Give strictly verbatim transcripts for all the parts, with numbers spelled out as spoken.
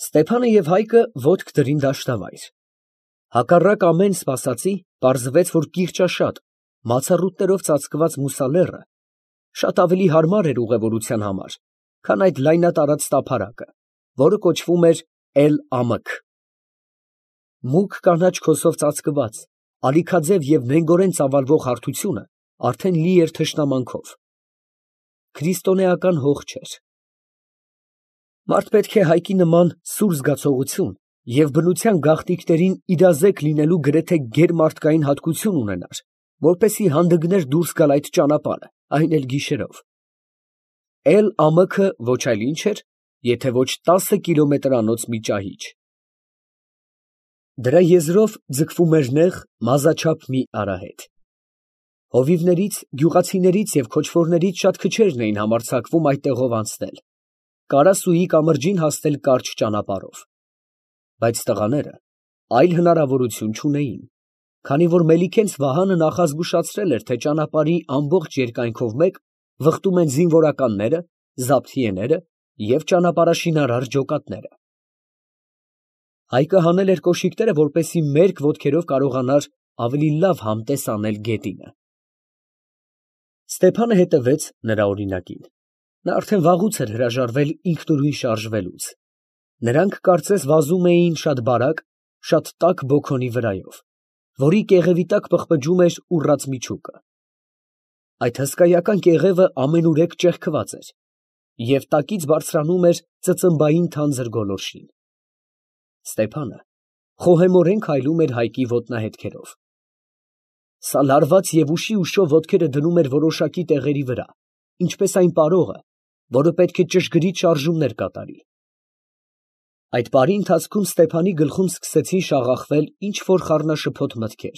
Ստեփանը և Հայկը ոտք դրին դաշտավայր։ Հակառակ ամեն սպասածի, պարզվեց, որ կիրճաշատ, մացառուտներով ծածկված մուսալեռը շատ ավելի հարմար էր ուղևորության համար, քան այդ լայնատարած տափարակը, որը կոչվում էր Էլ֊Ամըք։ Մուգ կանաչ քոսով ծածկված, ալիքաձև և նենգորեն ծավալվող հարթությունը արդեն լի էր թշնամանքով. քրիստոնեական հող չէր։ Մարդ պետք է Հայկի նման սուր զգացողություն և բնության գաղտնիքներին իրազեկ լինելու գրեթե գերմարդկային հատկություն ունենար, որպեսզի հանդգներ դուրս գալ այդ ճանապարհը, այն էլ գիշերով։ Էլ֊Ամըքը ոչ այլ ինչ էր, եթե ոչ տասը կիլոմետրանոց մի ճահիճ։ Դրա եզրով ձգվում էր նեղ, մազաչափ մի արահետ։ Հովիվներից, գյուղացիներից և քոչվորներից շատ քչերն էին համարձակվում այդտեղով անցնել, Կարասուի կամրջին հասնել կարճ ճանապարհով։ Բայց տղաները այլ հնարավորություն չունեին, քանի որ Մելիքենց Վահանը նախազգուշացրել էր, թե ճանապարհի ամբողջ երկայնքով մեկ վխտում են զինվորականները, զաբթիեները և ճանապարհաշինարար ջոկատները։ Հայկը հանել էր կոշիկները, որպեսզի մերկ ոտքերով կարողանար ավելի լավ համտես անել գետինը։ Ստեփանը հետևեց նրա օրինակին. նա արդեն վաղուց էր հրաժարվել ինքնուրույն շարժվելուց։ Նրանք կարծես վազում էին շատ բարակ, շատ տաք բոքոնի վրայով, որի կեղևի տակ պղպջում էր ուռած միջուկը։ Այդ հսկայական կեղևը ամենուրեք ճեղքված էր, և տակից բարձրանում էր ծծմբային թանձր գոլորշին։ Ստեփանը խոհեմորեն քայլում էր Հայկի ոտնահետքերով։ Սա լարված և ուշի ուշով ոտքերը դնում էր որոշակի տեղերի վրա, ինչպես այն պարողը, որը պետք է ճշգրիտ շարժումներ կատարի։ Այդ պարի ընթացքում Ստեփանի գլխում սկսեցին շաղախվել ինչ֊որ խառնաշփոթ մտքեր։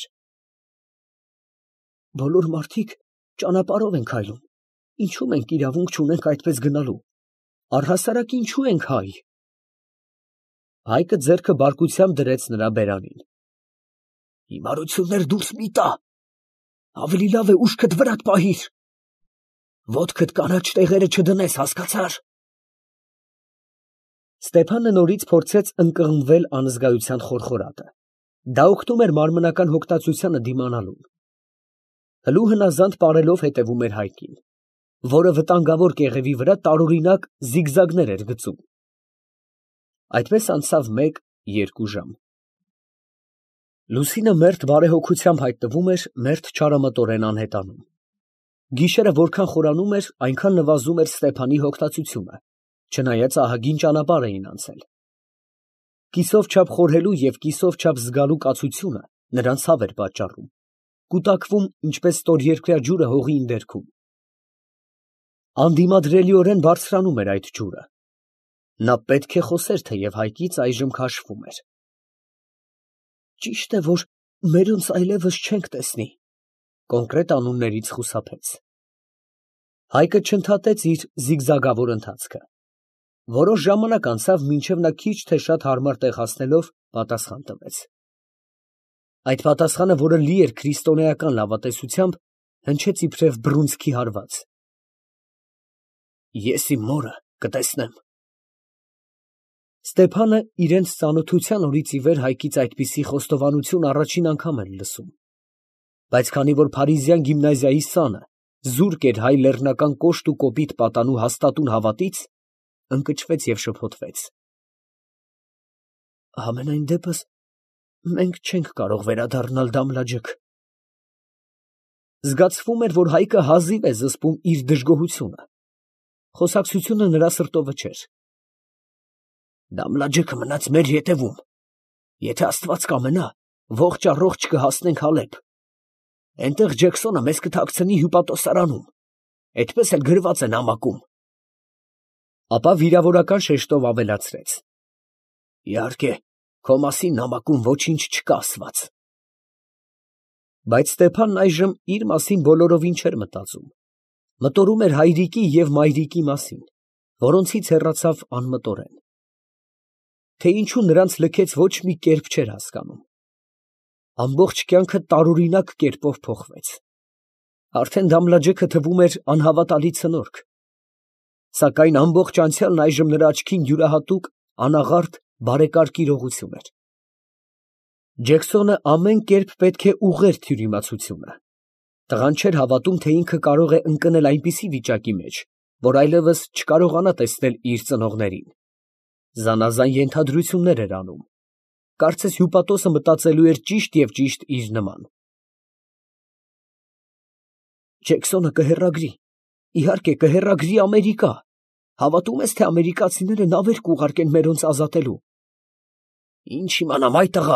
«Բոլոր մարդիկ ճանապարհով են քայլում, ինչո՞ւ մենք իրավունք չունենք այդպես գնալու, առհասարակ ինչո՞ւ ենք հայ»։ Հայկը ձեռքը բարկությամբ դրեց նրա բերանին։ «Հիմարություններ դուրս մի տա, ավելի լավ է ուշքդ վրադ պահիր, ոտքդ կանաչ տեղերը չդնես, հասկացա՞ր»։ Ստեփանը նորից փորձեց ընկղմվել անզգայության խորխորատը. դա օգնում էր մարմնական հոգտածությանը դիմանալուն։ Հլու հնազանդ պարելով հետևում էր Հայկին, որը վտանգավոր կեղևի վրա տարօրինակ զիգզագներ էր գծում։ Այդպես անցավ մեկ, երկու ժամ։ Լուսինը մերթ բարեհոգությամբ հայտնվում էր, մերթ չարամտորեն անհետանում։ Գիշերը որքան խորանում էր, այնքան նվազում էր Ստեփանի հոգտածությունը, չնայած ահագին ճանապարհ էին անցել։ Կիսով չափ խորհելու և կիսով չափ զգալու կացությունը նրան ցավ էր պատճառում, կուտակվում, ինչպես ստորերկրյա ջուրը հողի ընդերքում։ Անդիմադրելիորեն բարձրանում էր այդ ջուրը։ Նա պետք է խոսեր, թեև Հայկից այժմ քաշվում էր։ «Ճիշտ է, որ մերոնց այլևս չենք տեսնի», կոնկրետ անուններից խուսափեց։ Հայկը չընդհատեց իր զիգզագավոր ընթացքը։ Որոշ ժամանակ անցավ, մինչև նա քիչ թե շատ հարմար տեղ հասնելով պատասխան տվեց։ Այդ պատասխանը, որը լի էր քրիստոնեական լավատեսությամբ, հնչեց իբրև բռունցքի հարված։ «Ես իմ մորը կտեսնեմ»։ Ստեփանը իրենց ծանոթության օրից ի վեր Հայկից այդպիսի խոստովանություն առաջին անգամ էր լսում։ Բայց քանի որ փարիզյան գիմնազիայի սանը զուրկ էր հայ լեռնական կոշտ ու կոպիտ պատանու հաստատուն հավատից, ընկճվեց և շփոթվեց։ «Համենայն դեպս մենք չենք կարող վերադառնալ Դամլաջուկ»։ Զգացվում էր, որ Հայկը հազիվ է զսպում իր դժգոհությունը։ Խոսակցությունը նրա սրտովը չէր։ «Դամլաջուկը մնաց մեր ետևում, եթե Աստված կամենա, ողջ առողջ կհասնենք Հալեբ, այնտեղ Ջեքսոնը մեզ կթաքցնի հյուպատոսարանում, այդպես էլ գրված է նամակում»։ Ապա վիրավորական շեշտով ավելացրեց. «Իհարկե, քո մասին նամակում ոչինչ չկա ասված»։ Բայց Ստեփանն այժմ իր մասին բոլորովին չէր մտածում։ Մտորում էր հայրիկի և մայրիկի մասին, որոնցից հեռացավ անմտորեն։ Թե ինչու նրանց լքեց, ոչ մի կերպ չէր հասկանում։ Ամբողջ կյանքը տարօրինակ կերպով փոխվեց։ Արդեն Դամլաջուկը թվում էր անհավատալի ցնորք։ Սակայն ամբողջ անցյալն այժմ նրա աչքին յուրահատուկ, անաղարտ, բարեկարգ իրողություն էր։ Ջեքսոնը ամեն կերպ պետք է ուղղեր թյուրիմացությունը։ Տղան չէր հավատում, թե ինքը կարող է ընկնել այնպիսի վիճակի մեջ, որ այլևս չկարողանա տեսնել իր ծնողներին։ Զանազան ենթադրություններ էր անում։ Կարծես հյուպատոսը մտածելու էր ճիշտ և ճիշտ իր նման։ Ջեքսոնը կհեռագրի, իհարկե կհեռագրի Ամերիկա։ Հավատում ես, թե ամերիկացիները նավեր կուղարկեն մերոնց ազատելու։ Ինչ իմանամ, այ տղա։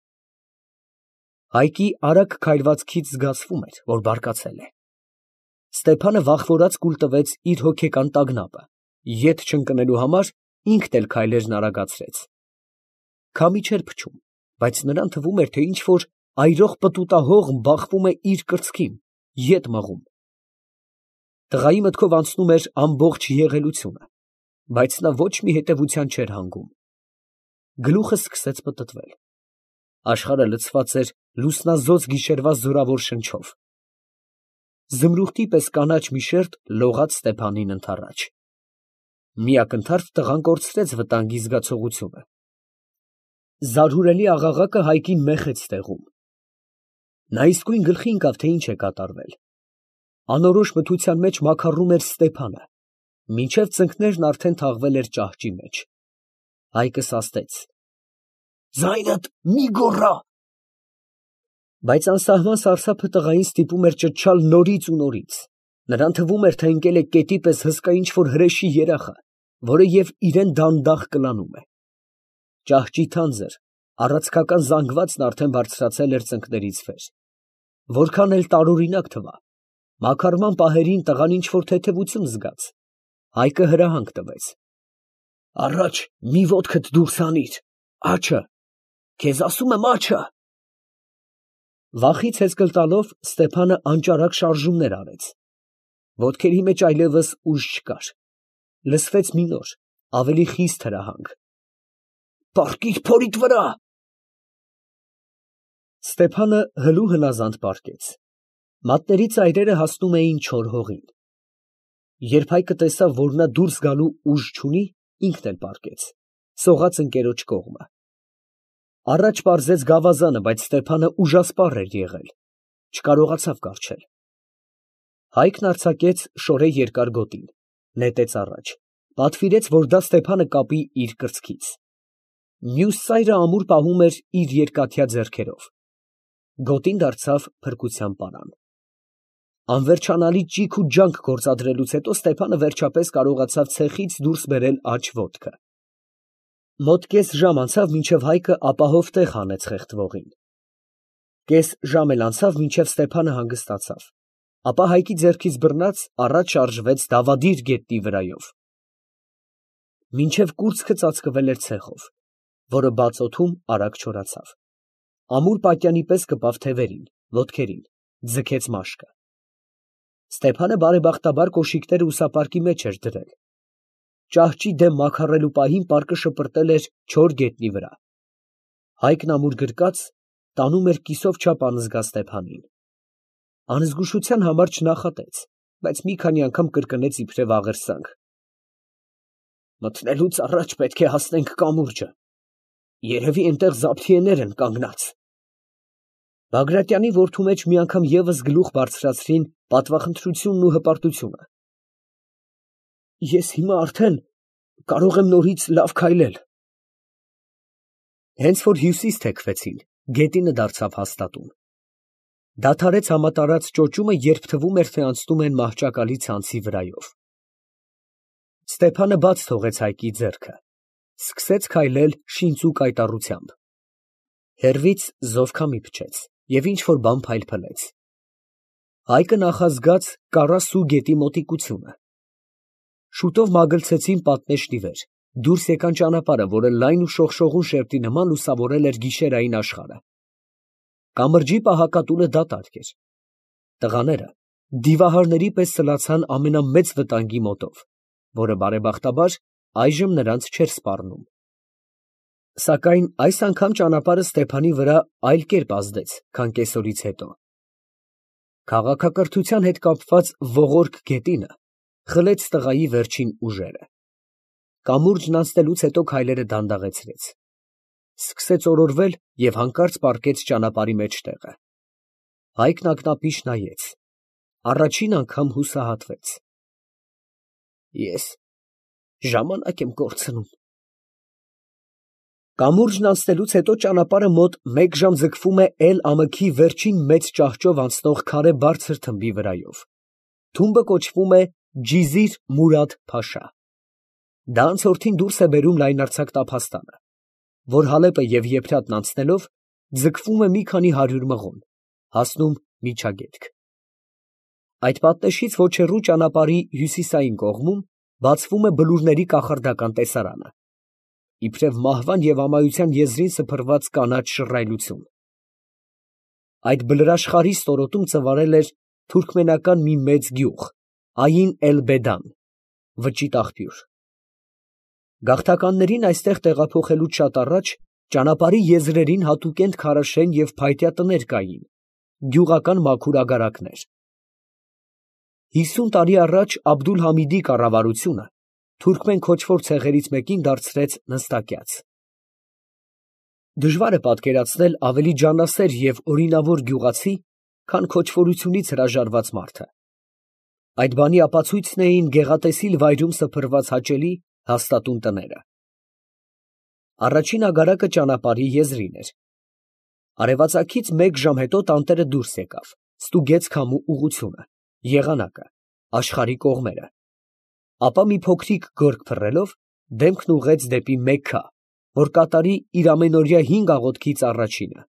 Հայկի արագ քայլվածքից զգացվում էր, որ բարկացել է։ Ստեփանը վախվորած կուլ տվեց իր հոգեկան տագնապը, ետ չընկնելու համար ինքն էլ քայլերն արագացրեց։ Քամի չէր փչում, բայց նրան թվում էր, թե ինչ֊որ այրող պտուտահողմ բախվում է իր կրծքին, ետ մղում։ Տղայի մտքով անցնում էր ամբողջ եղելությունը, բայց նա ոչ մի հետևության չէր հանգում։ Գլուխը սկսեց պտտվել։ Աշխարհը լցված էր լուսնազոծ գիշերվա զորավոր շնչով։ Զմրուխտի պես կանաչ մի շերտ լողաց Ստեփանին ընդառաջ։ Մի ակնթարթ տղան կորցրեց վտանգի զգացողությունը։ Զարհուրելի աղաղակը Հայկին մեխեց տեղում։ Նա իսկույն գլխի ընկավ, թե ինչ է կատարվել։ Անորոշ մթության մեջ մաքառում էր Ստեփանը, մինչև ծնկներն արդեն թաղվել էր ճահճի մեջ։ Հայկը սաստեց։ Ձայնդ մի գոռա։ Բայց անսահման սարսափը տղային ստիպում էր ճչալ նորից ու նորից։ Նրան թվում էր, թե ընկել է կետի պես հսկա ինչ֊որ հրեշի երախը, որը և իրեն դանդաղ կլանում է։ Ճահճի թանձր, առացքական զանգվածն արդեն բարձրացել էր ծնկներից վեր։ Որքան էլ տարօրինակ թվա, մաքարման պահերին տղան ինչ֊որ թեթևություն զգաց։ Հայկը հրահանգ տվեց։ Առաջ մի ոտքդ դուրս հանիր, աչը, քեզ ասում եմ աչը։ Վախից հեծկլ տալով Ստեփանը անճարակ շարժումներ արեց։ Ոտքերի մեջ այլևս ուժ չկար։ Լսվեց մի նոր, ավելի խիստ հրահանգ։ Պառկիր փորիդ վրա։ Ստեփանը հլու հնազանդ պառկեց։ Մատների ծայրերը հասնում էին չոր հողին։ Երբ Հայկը տեսավ, որ նա դուրս գալու ուժ չունի, ինքն էլ պառկեց, սողաց ընկերոջ կողմը։ Առաջ պարզեց գավազանը, բայց Ստեփանը ուժասպառ էր եղել, չկարողացավ կառչել։ Հայկն արձակեց շորե երկար գոտին, նետեց առաջ, պատվիրեց, որ դա Ստեփանը կապի իր կրծքից։ Մյուս ծայրը ամուր պահում էր իր երկաթյա ձեռքերով։ Գոտին դարձավ փրկության պարան։ Անվերջանալի ճիգ ու ջանք գործադրելուց հետո Ստեփանը վերջապես կարողացավ ցեխից դուրս բերել աջ ոտքը։ Մոտ կես ժամ անցավ, մինչև Հայկը ապահով տեղ հանեց խեղդվողին։ Կես ժամ էլ անցավ, մինչև Ստեփանը հանգստացավ, ապա Հայկի ձեռքից բռնած առաջ շարժվեց դավադիր գետնի վրայով։ Մինչև կուրծքը ծածկվել էր ցեխով, որը բաց օդում արագ չորացավ։ Ամուր պատյանի պես կպավ թևերին, ոտքերին, ձգեց մաշկը։ Ստեփանը բարեբախտաբար կոշիկները ուսապարկի մեջ էր դրել։ Ճահճի դեմ մաքարելու պահին պարկը շպրտել էր չոր գետնի վրա։ Հայկն ամուր գրկած տանում էր կիսով չափ անզգա Ստեփանին։ Անզգուշության համար չնախատեց, բայց մի քանի անգամ կրկնեց իբրև աղերսանք։ Մտնելուց առաջ պետք է հասնենք կամուրջը։ Երևի այնտեղ զաբթիեներ են կանգնած։ Բագրատյանի որդու մեջ մի անգամ ևս գլուխ բարձրացրին պատվախնդրությունն ու հպարտությունը։ Ես հիմա արդեն կարող եմ նորից լավ քայլել։ Հենց որ հյուսիս թեքվեցին, գետինը դարձավ հաստատուն։ Դադարեց համատարած ճոճումը, երբ թվում էր, թե անցնում են մահճակալի ցանցի վրայով։ Ստեփանը բաց թողեց Հայկի ձեռքը, սկսեց քայլել շինծու կայտառությամբ։ Հեռվից զովքամի փչեց և ինչ֊որ բան փայլփլեց։ Հայկը նախազգաց կառասու գետի մոտիկությունը։ Շուտով մագլցեցին պատնեշն ի վեր, դուրս եկան ճանապարհը, որը լայն ու շողշողուն շերտի նման լուսավորել էր գիշերային աշխարհը։ Կամրջի պահակատունը դատարկ էր։ Տղաները դիվահարների պես սլացան ամենամեծ վտանգի մոտով, որը բարեբախտաբար այժմ նրանց չէր սպառնում։ Սակայն այս անգամ ճանապարհը Ստեփանի վրա այլ կերպ ազդեց, քան կեսօրից հետո։ Քաղաքակրթության հետ կապված ողորկ գետինը խլեց տղայի վերջին ուժերը։ Կամուրջն անցնելուց հետո քայլերը դանդաղեցրեց։ Սկսեց օրորվել և հանկարծ պառկեց ճանապարհի մեջտեղը։ Հայկն ակնապիշ նայեց, առաջին անգամ հուսահատվեց։ Ես ժամանակ եմ կորցնում։ Կամուրջն անցնելուց հետո ճանապարհը մոտ մեկ ժամ ձգվում է Էլ-Ամըքի վերջին մեծ ճահճով անցնող քարե բարձր թմբի վրայով։ Թումբը կոչվում է Ջիզիր Մուրադ Փաշա։ Դա անցորդին դուրս է բերում լայնարձակ տափաստանը, որ Հալեպը և Եփրատն անցնելով ձգվում է մի քանի հարյուր մղոն, հասնում միջագետք։ Այդ պատնեշից ոչ հեռու ճանապարհի հյուսիսային կողմում բացվում է բլուրների կախարդական տեսարանը, իբրև մահվան և ամայության եզրին սփռված կանաչ շռայլություն։ Այդ բլրաշխարհի ստորոտում ծվարել էր թուրքմենական մի մեծ գյուղ՝ Ային էլ֊Բեդան (վճիտ աղբյուր)։ Գաղթականներին այստեղ տեղափոխելուց շատ առաջ ճանապարհի եզրերին հատուկենտ քարաշեն և փայտյա տներ կային, գյուղական մաքուր ագարակներ։ Հիսուն տարի առաջ Աբդուլ֊Համիդի կառավարությունը թուրքմեն քոչվոր ցեղերից մեկին դարձրեց նստակյաց։ Դժվար է պատկերացնել ավելի ջանասեր և օրինավոր գյուղացի, քան քոչվորությունից հրաժարված մարդը։ Այդ բանի ապացույցն էին գեղատեսիլ վայրում սփռված հաճելի, հաստատուն տները։ Առաջին ագարակը ճանապարհի եզրին էր։ Արևածագից մեկ ժամ հետո տանտերը դուրս եկավ, ստուգեց քամու ուղղությունը, եղանակը, աշխարհի կողմերը, ապա մի փոքրիկ գորգ փռելով, դեմքն ուղղեց դեպի Մեքքա, որ կատարի իր ամենօրյա հինգ աղոթքից առաջինը։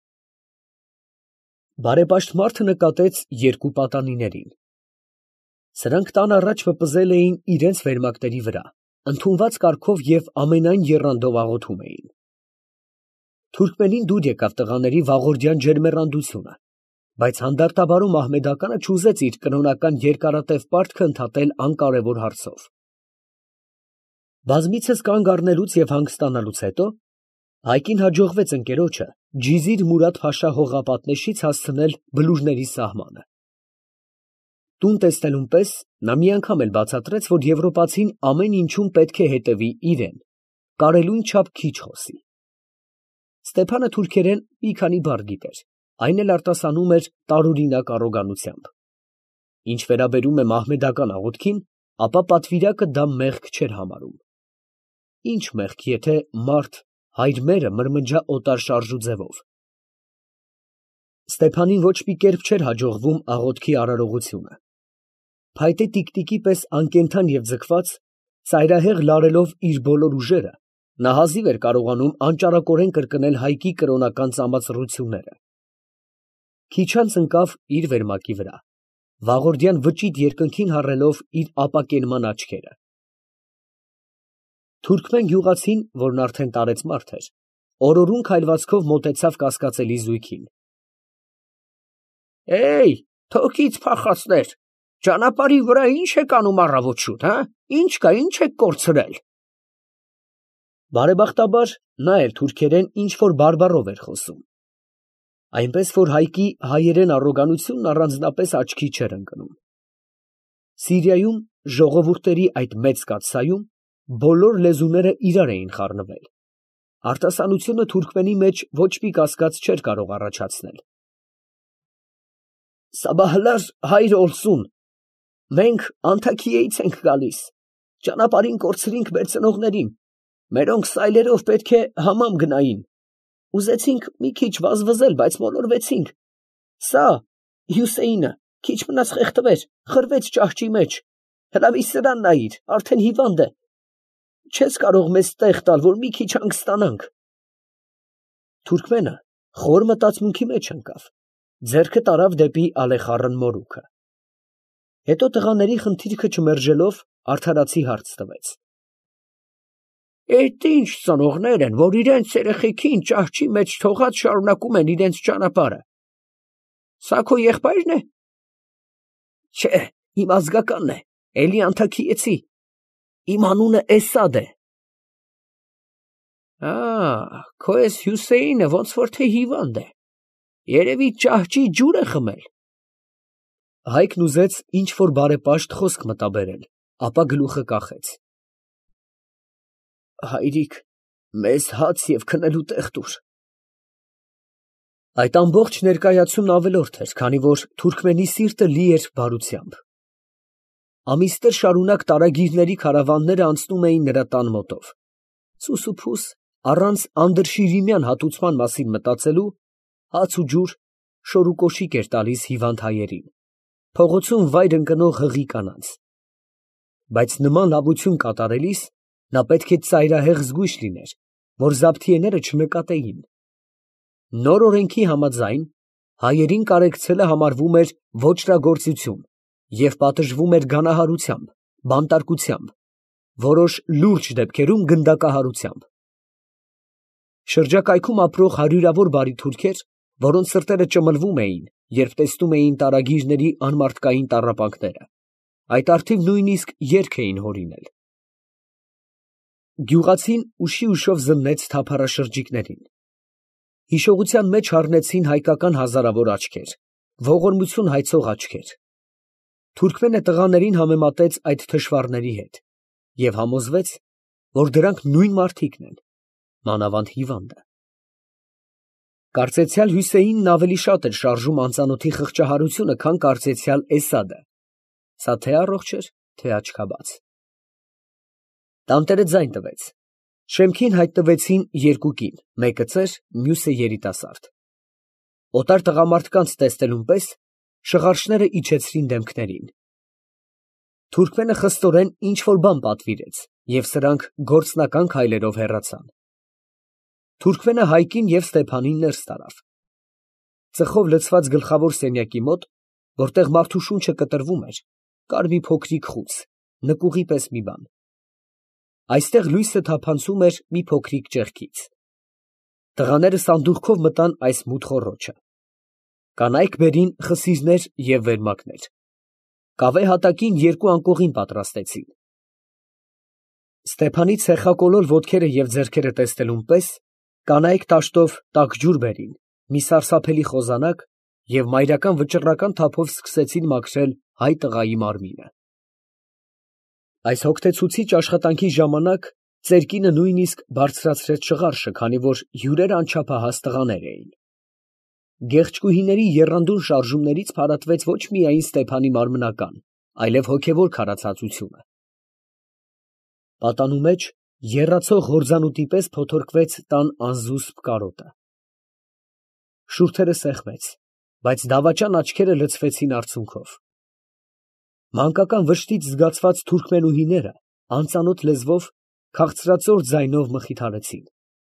Բարեպաշտ մարդը նկատեց երկու պատանիներին։ Սրանք տան առաջ պպզել էին իրենց վերմակների վրա, ընդունված կարգով և ամենայն եռանդով աղոթում էին։ Թուրքմենին դուր եկավ տղաների վաղորդյան ջերմեռանդությունը, բայց հանդարտաբարո մահմեդականը չուզեց իր կրոնական երկարատև պարտքը ընդհատել անկարևոր հարցով։ Բազմիցս կանգ առնելուց և հանգստանալուց հետո Հայկին հաջողվեց ընկերոջը Ջիզիր Մուրադ Փաշա հողապատնեշից հասցնել բլուրների սահմանը։ Տուն տեսնելուն պես նա մի անգամ էլ բացատրեց, որ եվրոպացին ամեն ինչում պետք է հետևի իրան, կարելույն չափ քիչ խոսի։ Ստեփանը թուրքերեն մի քանի բառ գիտեր, այն էլ արտասանում էր տարօրինակ առոգանությամբ։ Ինչ վերաբերում է մահմեդական աղոթքին, ապա պատվիրակը դա մեղք չէր համարում։ Ինչ մեղք, եթե մարդ հայր մերը մրմնջա օտար շարժու ձևով։ Ստեփանին ոչ մի կերպ չէր հաջողվում աղոթքի արարողությունը։ Փայտե տիկտիկի պես անկենդան և ձգված, ծայրահեղ լարելով իր բոլոր ուժերը, նա հազիվ էր կարողանում անճարակորեն կրկնել Հայկի կրոնական ծամածռությունները։ Քիչ անց ընկավ իր վերմակի վրա, վաղորդյան վճիտ երկնքին հառելով իր ապակենման աչքերը։ Թուրքմեն գյուղացին, որն արդեն տարեց մարդ էր, օրորուն քայլվածքով մոտեցավ կասկածելի զույգին։ Էյ, թոքից փախածներ, ճանապարհի վրա ի՞նչ եք անում առավոտ շուտ, հա՞, ի՞նչ կա, ի՞նչ եք կորցրել։ Բարեբախտաբար նա էլ թուրքերեն ինչ֊որ բարբառով էր խոսում, այնպես որ Հայկի հայերեն առոգանությունն առանձնապես աչքի չէր ընկնում։ Սիրիայում ժողովուրդների այդ մեծ կաթսայում բոլոր լեզուները իրար էին խառնվել, արտասանությունը թուրքմենի մեջ ոչ մի կասկած չէր կարող առաջացնել։ Սաբահլար հայր Օլսուն, մենք Անթաքիեից ենք գալիս, ճանապարհին կորցրինք մեր ծնողներին, մերոնք սայլերով պետք է համամ գնային, ուզեցինք մի քիչ վազվզել, բայց մոլորվեցինք, սա Հյուսեյնը քիչ մնաց խեղդվեր, խրվեց ճահճի մեջ, հրավի սրան նայիր, արդեն հիվանդ է, չես կարող մեզ տեղ տալ, որ մի քիչ հանգստանանք։ Թուրքմենը խոր մտածմունքի մեջ ընկավ, ձեռքը տարավ դեպի Ալեխառն մորուքը։ Հետո տղաների խնդիրքը չմերժելով արդարացի հարց տվեց. Էդ ինչ ծնողներ են, որ իրենց երեխեքին ճահճի մեջ թողած շարունակում են իրենց ճանապարհը։ Սա քո եղբայրն է։ Չէ, իմ ազգականն է, էլի անթաքիեցի, իմ անունը Էսադ է։ Ա, քո էս Հյուսեյնը ոնց որ թե հիվանդ է, երևի ճահճի ջուր է խմել։ Հայկն ուզեց ինչ որ բարեպաշտ խոսք մտաբերել, ապա գլուխը կախեց։ Հայրիկ, մեզ հաց և քնելու տեղ տուր։ Այդ ամբողջ ներկայացումն ավելորդ էր, քանի որ թուրքմենի սիրտը լի էր բարությամբ։ Ամիսներ շարունակ տարագիրների քարավանները անցնում էին նրա տան մոտով, սուսուփուս, առանց անդրշիրիմյան հատուցման մասին մտածելու, հաց ու ջուր, շոր ու կոշիկ էր տալիս հիվանդ հայերին, փողոցում վայր ընկնող հղի կանանց։ Բայց նման լավություն կատարելիս նա պետք է ծայրահեղ զգույշ լիներ, որ զաբթիեները չնկատեին։ Նոր օրենքի համաձայն հայերին կարեկցելը համարվում էր ոճրագործություն և պատժվում էր գանահարությամբ, բանտարկությամբ, որոշ լուրջ դեպքերում գնդակահարությամբ։ Շրջակայքում ապրող հարյուրավոր բարի թուրքեր, որոնց սրտերը ճմլվում էին, երբ տեսնում էին տարագիրների անմարդկային տառապանքները, այդ առթիվ նույնիսկ երգ էին հորինել։ Գյուղացին ուշի ուշով զննեց թափառաշրջիկներին։ Հիշողության մեջ առնեցին հայկական հազարավոր աչքեր, ողորմություն հայցող աչքեր։ Թուրքմենը տղաներին համեմատեց այդ թշվառների հետ և համոզվեց, որ դրանք նույն մարդիկն են, մանավանդ հիվանդը։ Կարծեցյալ Հյուսեյինն ավելի շատ էր շարժում անծանոթի խղճահարությունը, քան կարծեցյալ Էսադը, սա թե առողջ էր, թե աչքաբաց։ Տանտերը ձայն տվեց։ Շեմքին հայտնվեցին երկու կին, մեկը ծեր, մյուսը երիտասարդ։ Օտար տղամարդկանց տեսնելուն պես շղարշները իջեցրին դեմքներին։ Թուրքմենը խստորեն ինչ֊որ բան պատվիրեց, և սրանք գործնական քայլերով հեռացան։ Թուրքմենը Հայկին և Ստեփանին ներս տարավ։ Ծխով լցված գլխավոր սենյակի մոտ, որտեղ մարդու շունչը կտրվում էր, կար մի փոքրիկ խուց, նկուղի պես մի բան։ Այստեղ լույսը թափանցում էր մի փոքրիկ ճեղքից։ Տղաները սանդուղքով մտան այս մութ խոռոչը։ Կանայք բերին խսիզներ և վերմակներ։ Կավե հատակին երկու անկողին պատրաստեցին։ Ստեփանի ցեխակոլոր ոտքերը և ձեռքերը տեսնելուն պես կանայք տաշտով տաք ջուր բերին, մի սարսափելի խոզանակ և մայրական վճռական թափով սկսեցին մաքրել հայ տղայի մարմինը։ Այս հոգնեցուցիչ աշխատանքի ժամանակ ծեր կինը նույնիսկ բարձրացրեց շղարշը, քանի որ հյուրերն անչափահաս տղաներ էին։ Գեղչկուհիների եռանդուն շարժումներից փարատվեց ոչ միայն Ստեփանի մարմնական, այլև հոգևոր քարացածությունը։ Պատանու մեջ եռացող հորձանուտի պես փոթորկվեց տան անզուսպ կարոտը։ Շուրթերը սեղմեց, բայց դավաճան աչքերը լցվեցին արցունքով։ Մանկական վշտից զգացված թուրքմենուհիները անծանոթ լեզվով, քաղցրածոր ձայնով մխիթարեցին։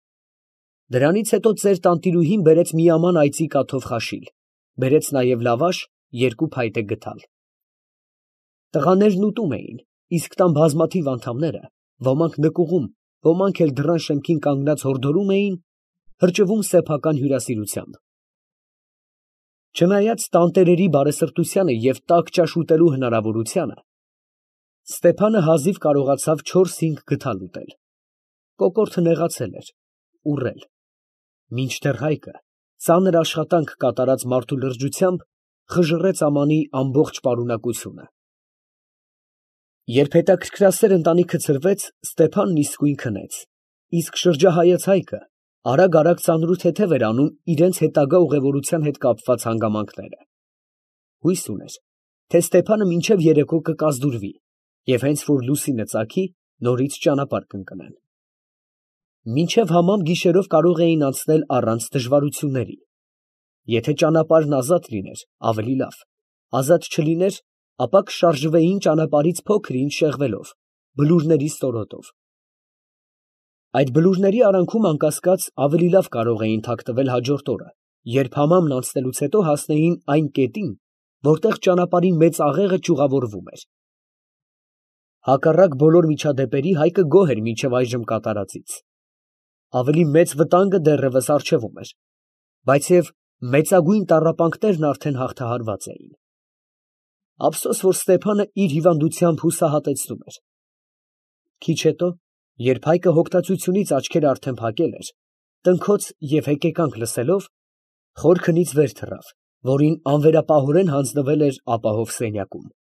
Դրանից հետո ծեր տանտիրուհին բերեց միաման այծի կաթով խաշիլ, բերեց նաև լավաշ, երկու փայտե գդալ։ Տղաներն ուտում էին, իսկ տան բազմաթիվ անդամները, ոմանք նկուղում, ոմանք էլ դռան շեմքին կանգնած հորդորում էին, հրճվում սեփական հյուրասիրությամբ։ Չնայած տանտերերի բարեսրտությանը և տաք ճաշ ուտելու հնարավորությանը, Ստեփանը հազիվ կարողացավ չորս֊հինգ գդալ ուտել։ Կոկորդը նեղացել էր, ուռել, մինչդեռ Հայկը ծանր աշխատանք կատարած մարդու լրջությամբ խժռեց ամանի ամբողջ պարունակությունը։ Երբ հետաքրքրասեր ընտանիքը ցրվեց, Ստեփանն իսկույն քնեց, իսկ շրջահայաց Հայկը արագ֊արագ ծանրութեթև էր անում իրենց հետագա ուղևորության հետ կապված հանգամանքները։ Հույս ուներ, թե Ստեփանը մինչև երեկո կկազդուրվի և հենց որ լուսինը ծագի, նորից ճանապարհ կընկնեն։ Մինչև համամ գիշերով կարող էին անցնել առանց դժվարությունների։ Եթե ճանապարհն ազատ լիներ, ավելի լավ, ազատ չլիներ, ապա կշարժվեին ճանապարհից փոքր-ինչ շեղվելով, բլուրների ստորոտով։ Այդ բլուրների արանքում անկասկած ավելի լավ կարող էին թաքնվել հաջորդ օրը, երբ համամն անցնելուց հետո հասնեին այն կետին, որտեղ ճանապարհի մեծ աղեղը ճյուղավորվում էր։ Հակառակ բոլոր միջադեպերի Հայկը գոհ էր մինչև այժմ կատարածից։ Ավելի մեծ վտանգը դեռևս առջևում էր, բայց և մեծագույն տառապանքներն արդեն հաղթահարված էին։ Ափսոս, որ Ստեփանը իր հիվանդությամբ հուսահատեցնում էր։ Քիչ հետո, երբ Հայկը հոգնածությունից աչքերը արդեն փակել էր, տնքոց և հեկեկանք լսելով, խոր քնից վեր թռավ, որին անվերապահորեն հանձնվել էր ապահով սենյակում։